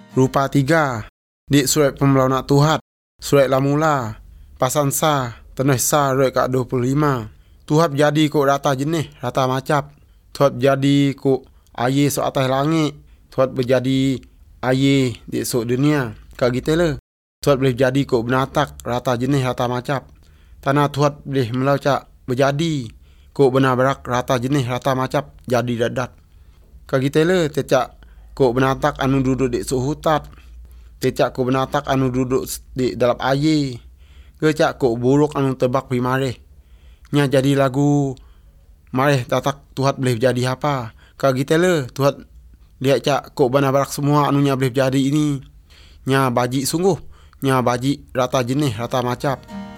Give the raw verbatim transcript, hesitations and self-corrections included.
rupa tiga. Di surat pemelauna Tuhan, surat lamula, pasan sa, tenuh sa, surat ke dua puluh lima. Tuhan jadi ko rata jenis, rata macap. Tuhan jadi ko air so atas langit. Tuhan berjadi air di so dunia. Kak gitu lah. Tuhan boleh jadi ko benatak, rata jenis, rata macap. Tanah Tuhan boleh melacak berjadi ko benar berak, rata jenis, rata macap, jadi dadat. Kak gitu lah. Tecak ko benatak anu duduk di so hutat. Tecak ko benatak anu duduk di dalam air. Kecak ko buruk anu tebak pi mareh. Nya jadi lagu mareh tatak Tuhan boleh jadi apa. Kak gitu lah. Tuhan lihat cak ko benar berak semua anu nya boleh jadi ini. Nya baji sungguh. Nya baji rata jenis, rata macap.